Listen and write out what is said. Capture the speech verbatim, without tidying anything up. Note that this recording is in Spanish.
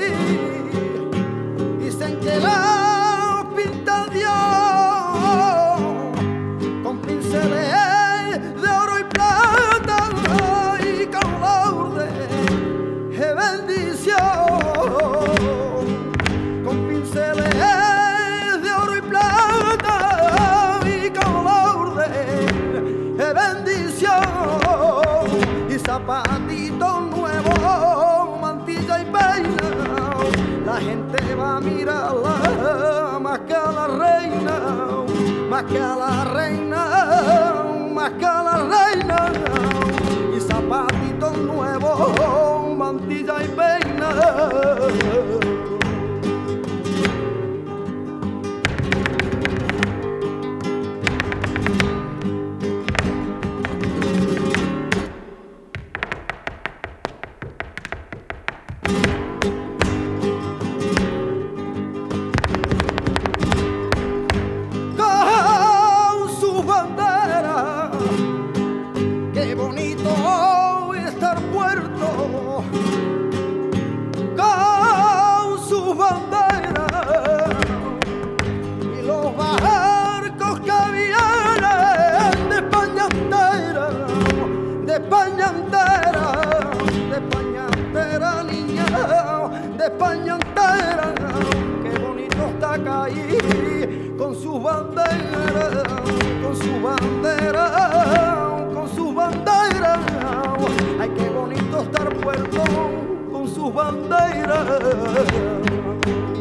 Dicen que la pinta Dios con pinceles de oro y plata y con laudes de bendición, con pinceles de oro y plata y con laudes de bendición, y zapatitos nuevos, mantilla y peina. La gente va a mirarla más que a la reina, más que a la reina, más que a la reina. Y zapatitos nuevos, mantilla y peina. Qué bonito estar puerto con sus banderas y los barcos que vienen de España entera, de España entera, de España entera, niña, de España entera. Qué bonito está Caí con sus banderas, con sus banderas, con sus banderas. Ay, qué bonito estar Puerto con sus banderas.